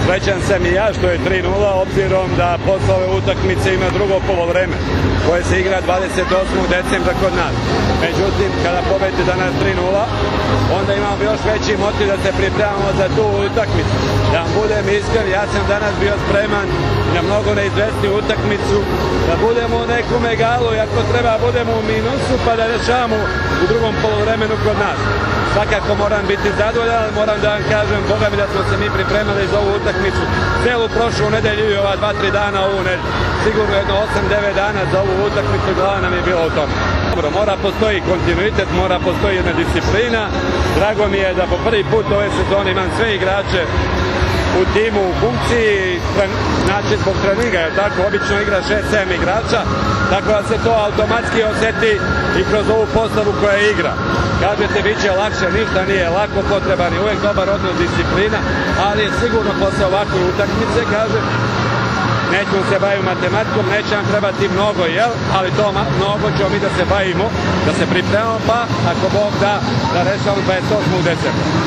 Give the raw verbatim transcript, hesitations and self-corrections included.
Srećan sam i ja što je tri nula, obzirom da posle ove utakmice ima drugo polovreme koje se igra dvadeset osmog decembra kod nas. Međutim, kada pobedite danas tri nula, onda imamo još veći motiv da se pripremamo za tu utakmicu. Da vam budem iskren, ja sam danas bio spreman na mnogo neizvesniju utakmicu, da budemo u nekom egalu i ako treba budemo u minusu pa da rešavamo u drugom polovremenu kod nas. Svakako moram biti zadovoljan, ali moram da vam kažem, boga mi da smo se mi pripremali za ovu utakmicu celu prošlu nedelju i ova dva tri dana ovu nedelju. Sigurno jedno osam devet dana za ovu utakmicu, glava nam je bila u tome. Dobro, mora postoji kontinuitet, mora postoji jedna disciplina. Drago mi je da po prvi put ove sezone imam sve igrače u timu, u funkciji, znači zbog treninga, jer tako, obično igra šest sedam igrača, tako da se to automatski oseti i kroz ovu postavu koja igra. Kažete, bit će lakše, ništa nije lako, potreban je uvek dobar odnos, disciplina, ali je sigurno posle ovakve utakmice, kažem, nećemo se baviti matematikom, neće nam trebati mnogo, jel? Ali to mnogo ćemo mi da se bavimo, da se pripremamo, pa ako Bog da, da rešavamo dvadeset osmog decembra.